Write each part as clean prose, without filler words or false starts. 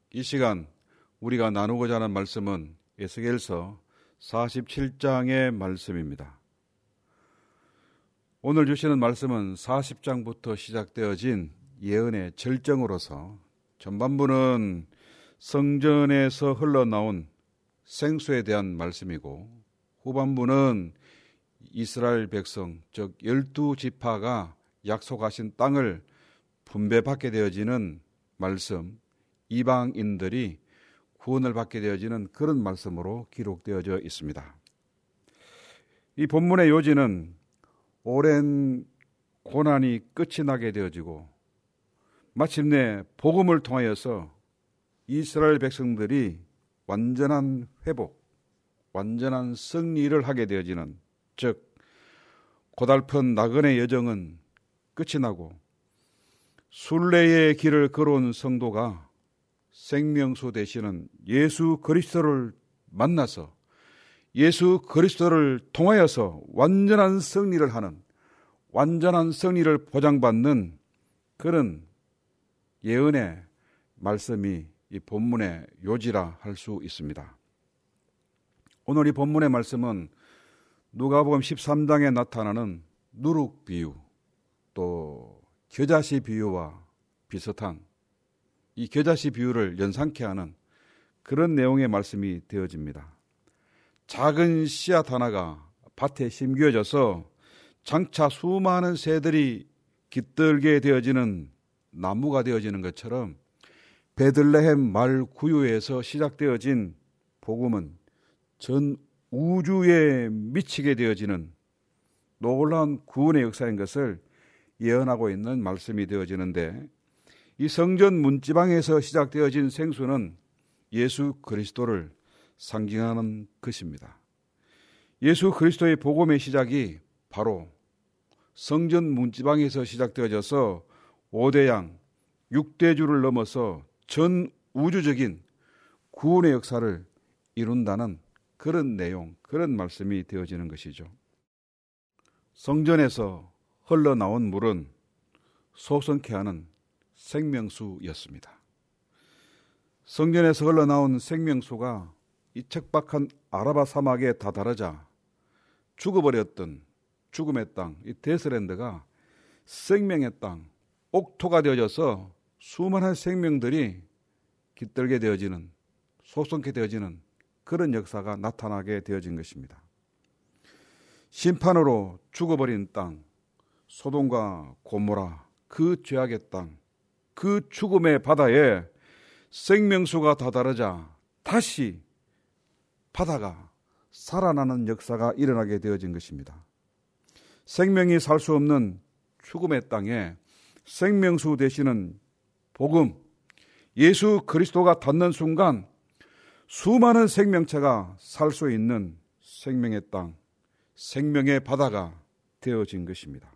이 시간 우리가 나누고자 하는 말씀은 에스겔서 47장의 말씀입니다. 오늘 주시는 말씀은 40장부터 시작되어진 예언의 절정으로서 전반부는 성전에서 흘러나온 생수에 대한 말씀이고 후반부는 이스라엘 백성, 즉 12지파가 약속하신 땅을 분배받게 되어지는 말씀, 이방인들이 구원을 받게 되어지는 그런 말씀으로 기록되어져 있습니다. 이 본문의 요지는 오랜 고난이 끝이 나게 되어지고 마침내 복음을 통하여서 이스라엘 백성들이 완전한 회복, 완전한 승리를 하게 되어지는, 즉 고달픈 나그네 여정은 끝이 나고 순례의 길을 걸어온 성도가 생명수 되시는 예수 그리스도를 만나서 예수 그리스도를 통하여서 완전한 승리를 하는, 완전한 승리를 보장받는 그런 예언의 말씀이 이 본문의 요지라 할 수 있습니다. 오늘 이 본문의 말씀은 누가복음 13장에 나타나는 누룩 비유, 또 겨자씨 비유와 비슷한 이 겨자씨 비유를 연상케 하는 그런 내용의 말씀이 되어집니다. 작은 씨앗 하나가 밭에 심겨져서 장차 수많은 새들이 깃들게 되어지는 나무가 되어지는 것처럼 베들레헴 말 구유에서 시작되어진 복음은 전 우주에 미치게 되어지는 놀라운 구원의 역사인 것을 예언하고 있는 말씀이 되어지는데, 이 성전 문지방에서 시작되어진 생수는 예수 그리스도를 상징하는 것입니다. 예수 그리스도의 복음의 시작이 바로 성전 문지방에서 시작되어져서 5대 양, 6대주를 넘어서 전 우주적인 구원의 역사를 이룬다는 그런 내용, 그런 말씀이 되어지는 것이죠. 성전에서 흘러나온 물은 소성케 하는 생명수였습니다. 성전에서 흘러나온 생명수가 이 척박한 아라바 사막에 다다르자 죽어버렸던 죽음의 땅, 이 데스랜드가 생명의 땅, 옥토가 되어져서 수많은 생명들이 깃들게 되어지는, 소성케 되어지는 그런 역사가 나타나게 되어진 것입니다. 심판으로 죽어버린 땅, 소돔과 고모라, 그 죄악의 땅, 그 죽음의 바다에 생명수가 다다르자 다시 바다가 살아나는 역사가 일어나게 되어진 것입니다. 생명이 살 수 없는 죽음의 땅에 생명수 되시는 복음, 예수 그리스도가 닿는 순간 수많은 생명체가 살 수 있는 생명의 땅, 생명의 바다가 되어진 것입니다.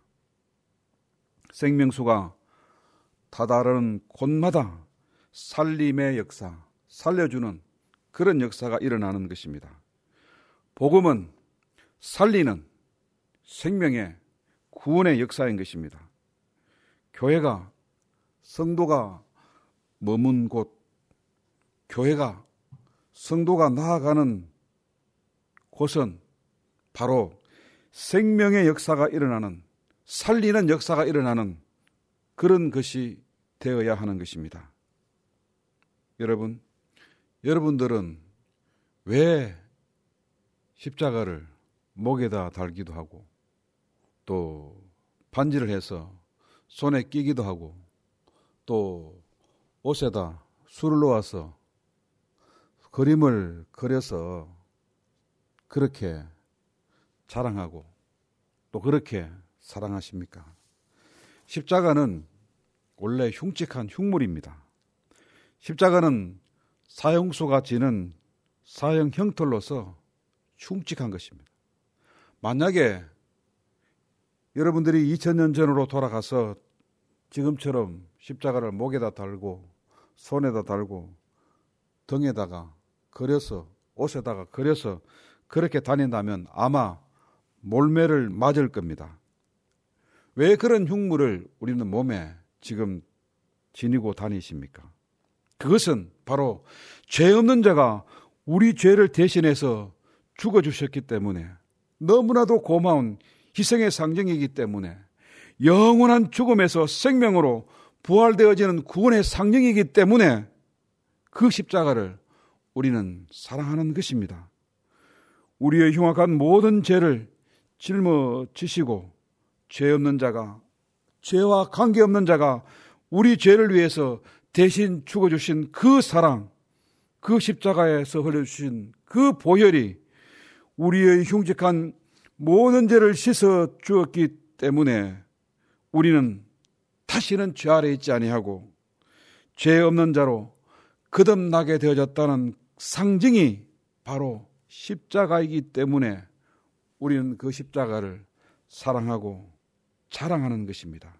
생명수가 다다른 곳마다 살림의 역사, 살려주는 그런 역사가 일어나는 것입니다. 복음은 살리는 생명의 구원의 역사인 것입니다. 교회가, 성도가 머문 곳, 교회가, 성도가 나아가는 곳은 바로 생명의 역사가 일어나는, 살리는 역사가 일어나는 그런 것이 되어야 하는 것입니다. 여러분들은 왜 십자가를 목에다 달기도 하고 또 반지를 해서 손에 끼기도 하고 또 옷에다 술을 놓아서 그림을 그려서 그렇게 자랑하고 또 그렇게 사랑하십니까? 십자가는 원래 흉측한 흉물입니다. 십자가는 사형수가 지는 사형 형틀로서 흉측한 것입니다. 만약에 여러분들이 2000년 전으로 돌아가서 지금처럼 십자가를 목에다 달고 손에다 달고 등에다가 그려서 옷에다가 그려서 그렇게 다닌다면 아마 몰매를 맞을 겁니다. 왜 그런 흉물을 우리는 몸에 지금 지니고 다니십니까? 그것은 바로 죄 없는 자가 우리 죄를 대신해서 죽어주셨기 때문에, 너무나도 고마운 희생의 상징이기 때문에, 영원한 죽음에서 생명으로 부활되어지는 구원의 상징이기 때문에 그 십자가를 우리는 사랑하는 것입니다. 우리의 흉악한 모든 죄를 짊어지시고 죄 없는 자가, 죄와 관계없는 자가 우리 죄를 위해서 대신 죽어주신 그 사랑, 그 십자가에서 흘려주신 그 보혈이 우리의 흉측한 모든 죄를 씻어 주었기 때문에 우리는 다시는 죄 아래 있지 아니하고 죄 없는 자로 거듭나게 되어졌다는 상징이 바로 십자가이기 때문에 우리는 그 십자가를 사랑하고 자랑하는 것입니다.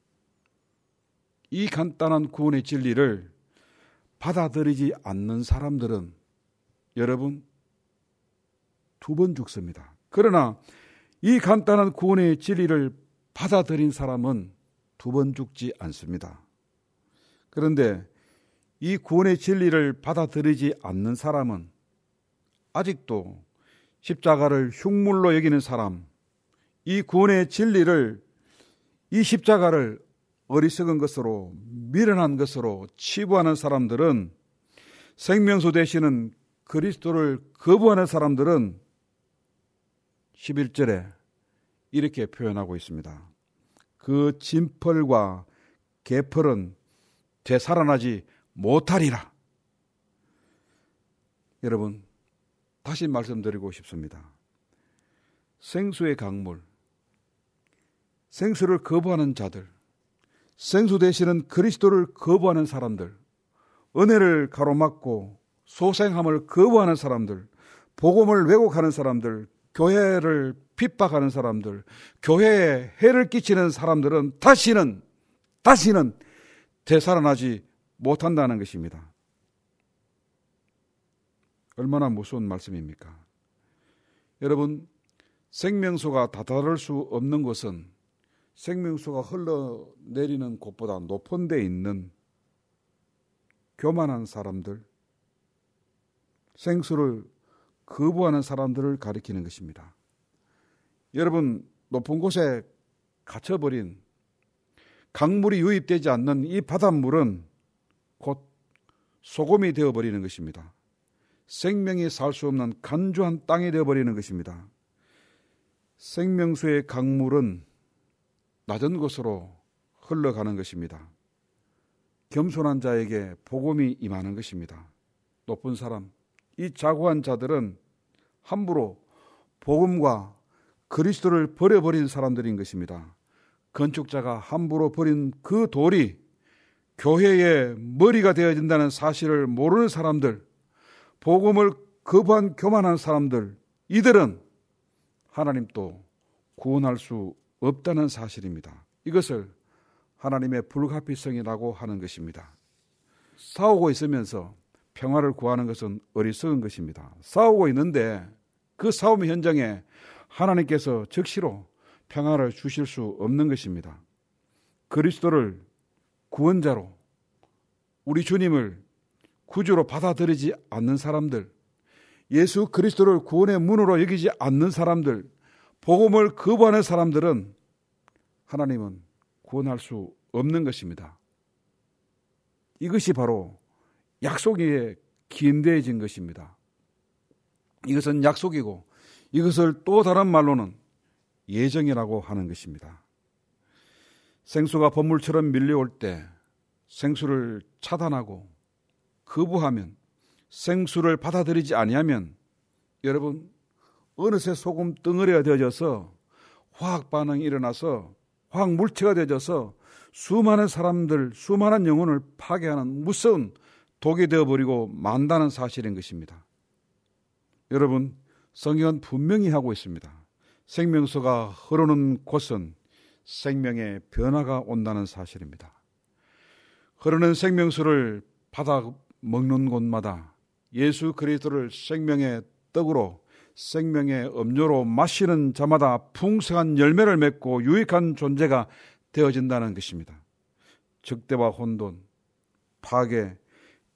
이 간단한 구원의 진리를 받아들이지 않는 사람들은 여러분 2번 죽습니다. 그러나 이 간단한 구원의 진리를 받아들인 사람은 2번 죽지 않습니다. 그런데 이 구원의 진리를 받아들이지 않는 사람은 아직도 십자가를 흉물로 여기는 사람, 이 구원의 진리를, 이 십자가를 어리석은 것으로, 미련한 것으로 치부하는 사람들은, 생명수 되시는 그리스도를 거부하는 사람들은 11절에 이렇게 표현하고 있습니다. 그 진펄과 개펄은 되살아나지 못하리라. 여러분, 다시 말씀드리고 싶습니다. 생수의 강물, 생수를 거부하는 자들, 생수 되시는 그리스도를 거부하는 사람들, 은혜를 가로막고 소생함을 거부하는 사람들, 복음을 왜곡하는 사람들, 교회를 핍박하는 사람들, 교회에 해를 끼치는 사람들은 다시는 되살아나지 못한다는 것입니다. 얼마나 무서운 말씀입니까? 여러분, 생명수가 다다를 수 없는 곳은 생명수가 흘러내리는 곳보다 높은 데 있는 교만한 사람들, 생수를 거부하는 사람들을 가리키는 것입니다. 여러분, 높은 곳에 갇혀버린 강물이 유입되지 않는 이 바닷물은 곧 소금이 되어버리는 것입니다. 생명이 살 수 없는 간주한 땅이 되어버리는 것입니다. 생명수의 강물은 낮은 곳으로 흘러가는 것입니다. 겸손한 자에게 복음이 임하는 것입니다. 높은 사람, 이 자고한 자들은 함부로 복음과 그리스도를 버려버린 사람들인 것입니다. 건축자가 함부로 버린 그 돌이 교회의 머리가 되어진다는 사실을 모르는 사람들, 복음을 거부한 교만한 사람들, 이들은 하나님 또 구원할 수 없다는 사실입니다. 이것을 하나님의 불가피성이라고 하는 것입니다. 싸우고 있으면서 평화를 구하는 것은 어리석은 것입니다. 싸우고 있는데 그 싸움의 현장에 하나님께서 즉시로 평화를 주실 수 없는 것입니다. 그리스도를 구원자로, 우리 주님을 구주로 받아들이지 않는 사람들, 예수 그리스도를 구원의 문으로 여기지 않는 사람들, 복음을 거부하는 사람들은 하나님은 구원할 수 없는 것입니다. 이것이 바로 약속에 기인되어진 것입니다. 이것은 약속이고 이것을 또 다른 말로는 예정이라고 하는 것입니다. 생수가 번물처럼 밀려올 때 생수를 차단하고 거부하면, 생수를 받아들이지 아니하면 여러분 어느새 소금 덩어리가 되어져서 화학 반응이 일어나서 화학 물체가 되어져서 수많은 사람들, 수많은 영혼을 파괴하는 무서운 독이 되어버리고 만다는 사실인 것입니다. 여러분, 성경은 분명히 하고 있습니다. 생명수가 흐르는 곳은 생명의 변화가 온다는 사실입니다. 흐르는 생명수를 받아 먹는 곳마다 예수 그리스도를 생명의 떡으로, 생명의 음료로 마시는 자마다 풍성한 열매를 맺고 유익한 존재가 되어진다는 것입니다. 적대와 혼돈, 파괴,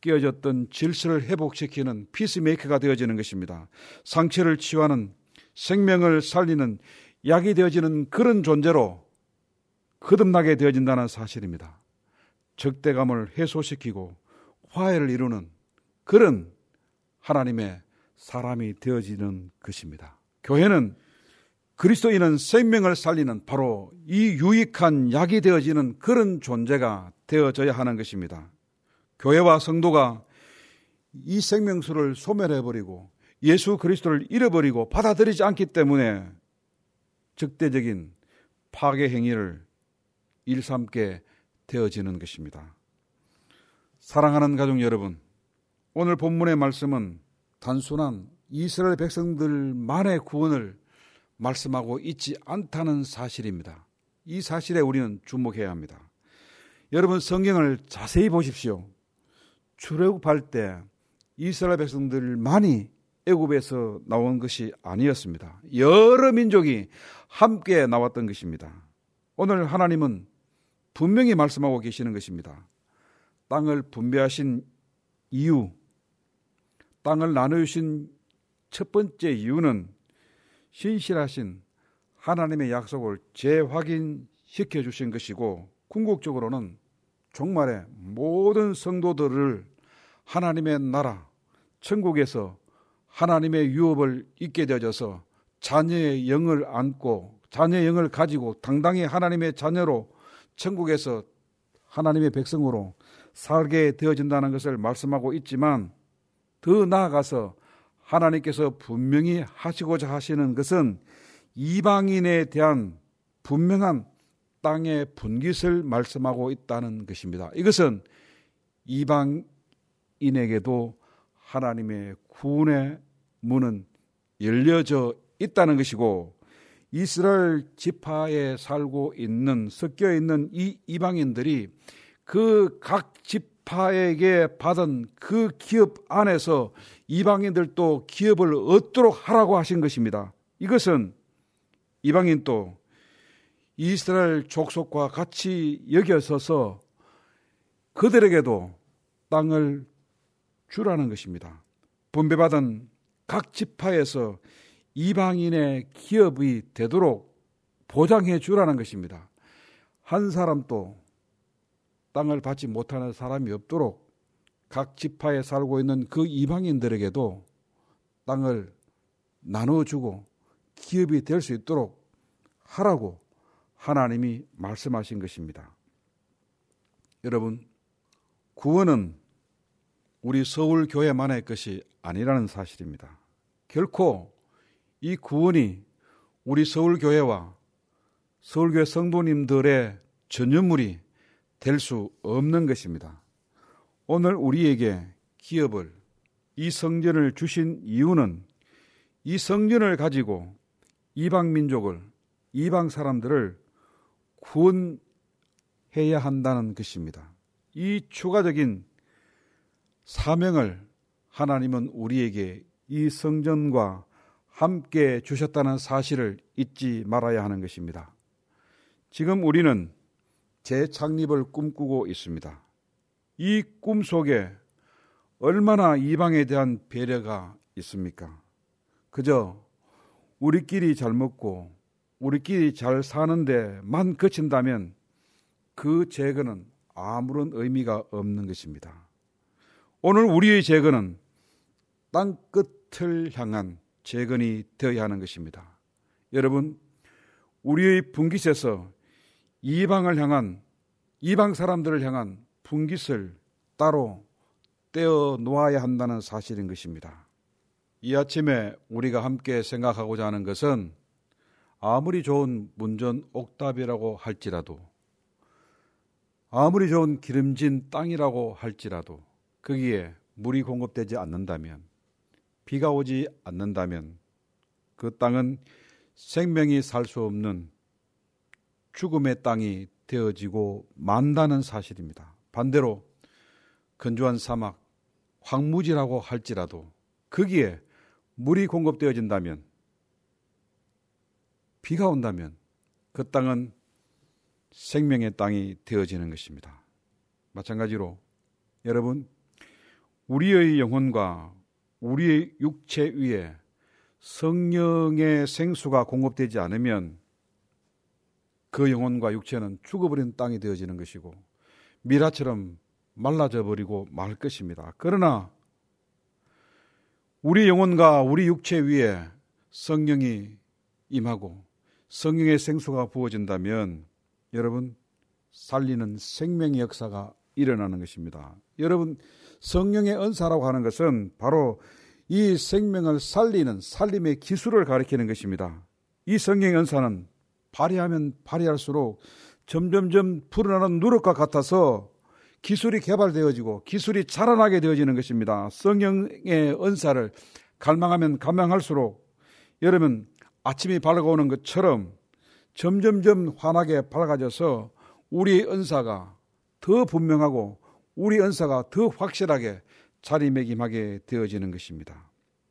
깨어졌던 질서를 회복시키는 피스메이커가 되어지는 것입니다. 상처를 치유하는, 생명을 살리는 약이 되어지는 그런 존재로 거듭나게 되어진다는 사실입니다. 적대감을 해소시키고 화해를 이루는 그런 하나님의 사람이 되어지는 것입니다. 교회는 그리스도인은 생명을 살리는 바로 이 유익한 약이 되어지는 그런 존재가 되어져야 하는 것입니다. 교회와 성도가 이 생명수를 소멸해버리고 예수 그리스도를 잃어버리고 받아들이지 않기 때문에 적대적인 파괴 행위를 일삼게 되어지는 것입니다. 사랑하는 가족 여러분, 오늘 본문의 말씀은 단순한 이스라엘 백성들만의 구원을 말씀하고 있지 않다는 사실입니다. 이 사실에 우리는 주목해야 합니다. 여러분, 성경을 자세히 보십시오. 출애굽할 때 이스라엘 백성들만이 애굽에서 나온 것이 아니었습니다. 여러 민족이 함께 나왔던 것입니다. 오늘 하나님은 분명히 말씀하고 계시는 것입니다. 땅을 분배하신 이유, 땅을 나누신 첫 번째 이유는 신실하신 하나님의 약속을 재확인시켜 주신 것이고, 궁극적으로는 종말에 모든 성도들을 하나님의 나라, 천국에서 하나님의 유업을 잊게 되어져서 자녀의 영을 안고 자녀의 영을 가지고 당당히 하나님의 자녀로 천국에서 하나님의 백성으로 살게 되어진다는 것을 말씀하고 있지만, 더 나아가서 하나님께서 분명히 하시고자 하시는 것은 이방인에 대한 분명한 땅의 분깃을 말씀하고 있다는 것입니다. 이것은 이방인에게도 하나님의 구원의 문은 열려져 있다는 것이고, 이스라엘 지파에 살고 있는, 섞여 있는 이 이방인들이 그 각 지파에게 받은 그 기업 안에서 이방인들도 기업을 얻도록 하라고 하신 것입니다. 이것은 이방인도 이스라엘 족속과 같이 여겨서서 그들에게도 땅을 주라는 것입니다. 분배받은 각 지파에서 이방인의 기업이 되도록 보장해 주라는 것입니다. 한 사람도 땅을 받지 못하는 사람이 없도록 각 지파에 살고 있는 그 이방인들에게도 땅을 나눠주고 기업이 될 수 있도록 하라고 하나님이 말씀하신 것입니다. 여러분, 구원은 우리 서울교회만의 것이 아니라는 사실입니다. 결코 이 구원이 우리 서울교회와 서울교회 성도님들의 전유물이 될 수 없는 것입니다. 오늘 우리에게 기업을, 이 성전을 주신 이유는 이 성전을 가지고 이방 민족을, 이방 사람들을 구원해야 한다는 것입니다. 이 추가적인 사명을 하나님은 우리에게 이 성전과 함께 주셨다는 사실을 잊지 말아야 하는 것입니다. 지금 우리는 재창립을 꿈꾸고 있습니다. 이 꿈 속에 얼마나 이방에 대한 배려가 있습니까? 그저 우리끼리 잘 먹고 우리끼리 잘 사는데만 그친다면 그 재건은 아무런 의미가 없는 것입니다. 오늘 우리의 재건은 땅끝을 향한 재건이 되어야 하는 것입니다. 여러분, 우리의 분깃에서 이방을 향한, 이방 사람들을 향한 분깃을 따로 떼어 놓아야 한다는 사실인 것입니다. 이 아침에 우리가 함께 생각하고자 하는 것은 아무리 좋은 문전 옥탑이라고 할지라도, 아무리 좋은 기름진 땅이라고 할지라도 거기에 물이 공급되지 않는다면, 비가 오지 않는다면 그 땅은 생명이 살 수 없는 죽음의 땅이 되어지고 만다는 사실입니다. 반대로 건조한 사막, 황무지라고 할지라도 거기에 물이 공급되어진다면, 비가 온다면 그 땅은 생명의 땅이 되어지는 것입니다. 마찬가지로 여러분, 우리의 영혼과 우리의 육체 위에 성령의 생수가 공급되지 않으면 그 영혼과 육체는 죽어버린 땅이 되어지는 것이고 미라처럼 말라져 버리고 말 것입니다. 그러나 우리 영혼과 우리 육체 위에 성령이 임하고 성령의 생수가 부어진다면 여러분 살리는 생명의 역사가 일어나는 것입니다. 여러분 성령의 은사라고 하는 것은 바로 이 생명을 살리는 살림의 기술을 가리키는 것입니다. 이 성령의 은사는 발휘하면 발휘할수록 점점점 불어나는 누룩과 같아서 기술이 개발되어지고 기술이 자라나게 되어지는 것입니다. 성령의 은사를 갈망하면 갈망할수록 여러분 아침이 밝아오는 것처럼 점점점 환하게 밝아져서 우리의 은사가 더 분명하고 우리 은사가 더 확실하게 자리매김하게 되어지는 것입니다.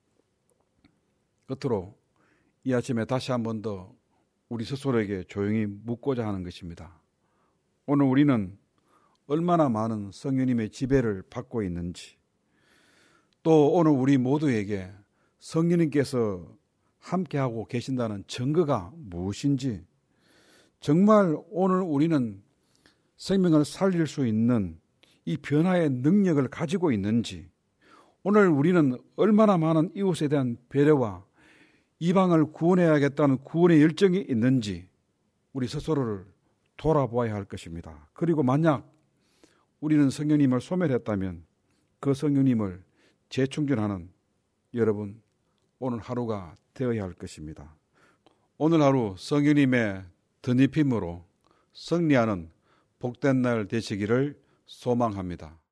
끝으로 이 아침에 다시 한 번 더 우리 스스로에게 조용히 묻고자 하는 것입니다. 오늘 우리는 얼마나 많은 성령님의 지배를 받고 있는지, 또 오늘 우리 모두에게 성령님께서 함께하고 계신다는 증거가 무엇인지, 정말 오늘 우리는 생명을 살릴 수 있는 이 변화의 능력을 가지고 있는지, 오늘 우리는 얼마나 많은 이웃에 대한 배려와 이방을 구원해야겠다는 구원의 열정이 있는지 우리 스스로를 돌아보아야 할 것입니다. 그리고 만약 우리는 성령님을 소멸했다면 그 성령님을 재충전하는 여러분 오늘 하루가 되어야 할 것입니다. 오늘 하루 성령님의 덧입힘으로 승리하는 복된 날 되시기를 소망합니다.